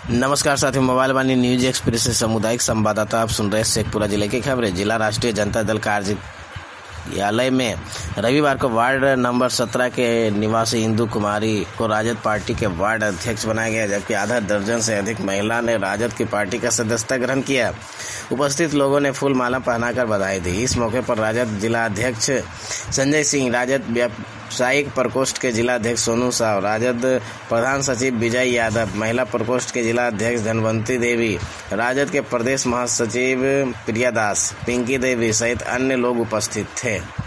नमस्कार साथियों, मोबाइल वाणी news express से सामुदायिक संवाददाता आप सुन रहे हैं शेखपुरा जिले की खबरें। जिला राष्ट्रीय जनता दल कार्यालय में रविवार को वार्ड नंबर 17 के निवासी इंदु कुमारी को राजद पार्टी के वार्ड अध्यक्ष बनाया गया, जबकि आधा दर्जन से अधिक महिला ने राजद की पार्टी का सदस्यता ग्रहण किया। उपस्थित लोगों ने फूल माला पहनाकर बधाई दी। इस मौके पर राजद जिला अध्यक्ष संजय सिंह, राजद व्यावसायिक प्रकोष्ठ के जिला अध्यक्ष सोनू साव, राजद प्रधान सचिव विजय यादव, महिला प्रकोष्ठ के जिला अध्यक्ष धनवंती देवी, राजद के प्रदेश महासचिव प्रिया दास, पिंकी देवी सहित अन्य लोग उपस्थित थे।